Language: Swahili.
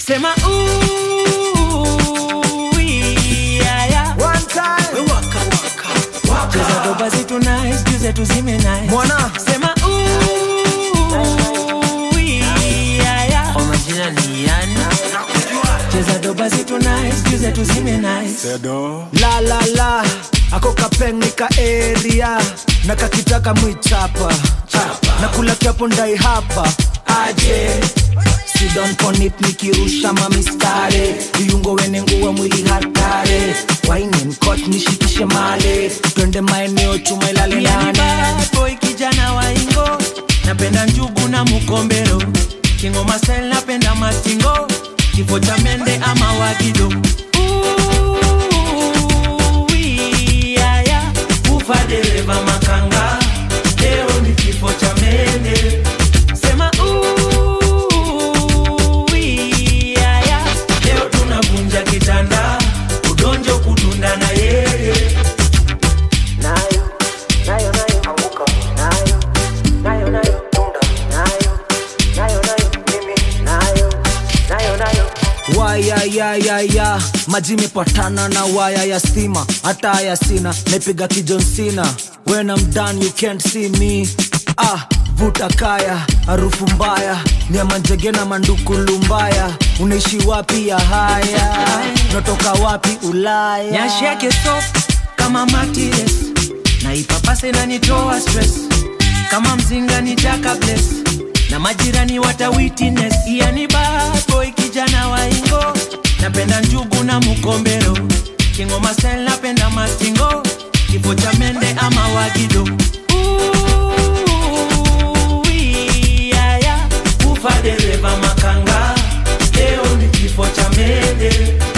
Sema ooh yeah yeah. One time. Waka waka waka. Cheza doba zetu nice, juze tuzime nice. Mwana. Sema ooh yeah yeah. Kwa majina ni yani. Cheza doba zetu nice, juze tuzime nice. Sedo. La la la. Ako kapeng nika area. Nakakitaka mwichapa. Nakula kiapo ndai hapa. Aje. Sit down on it nikirusha mamistare. Viungo wene nguwa mwili hatare. Wine and cut nishikishe male. Twende maeneo chuma ilale nane. Bad boy kijana wa ingo. Napenda njugu na mukombero. Kingo masel napenda mastingo. Kifo cha mende ama wagido. Ufa dereva makanga. Leo ni kifo cha mende. Sema yeah. Leo tunavunja kitanda. Udonjo kudunda na yeye. Nayo anguka. Nayo tunda. Nayo mimi. Nayo Waya ya maji mepatana na waya ya stima. Hata ya sina naipiga kijon sina. When I'm done you can't see me. Vuta kaya harufu mbaya. Ni ya manjege na manduku lumbaya. Unaishi wapi ya haya? Natoka wapi Ulaya? Nyashi yake soft kama matires. Na ipapase na nitoa stress. Kama mzinga nitaka bless. Na majirani wata witness. Yani bad boy kijana wa ingo. Napenda njugu na mukombero. Kingo masel napenda mastingo. Kifo cha mende ama wagido. Yeah. Ufa dereva makanga. Leo ni kifo cha mende.